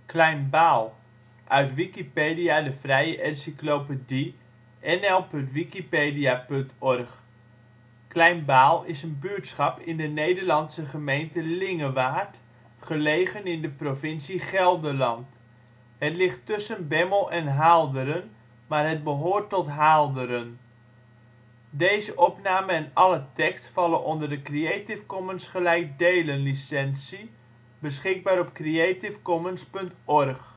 Klein Baal, uit Wikipedia, de vrije encyclopedie. nl.wikipedia.org. Klein Baal is een buurtschap in de Nederlandse gemeente Lingewaard, gelegen in de provincie Gelderland. Het ligt tussen Bemmel en Haalderen, maar het behoort tot Haalderen. Alle tekst vallen onder de Creative Commons gelijkdelen licentie. Beschikbaar op creativecommons.org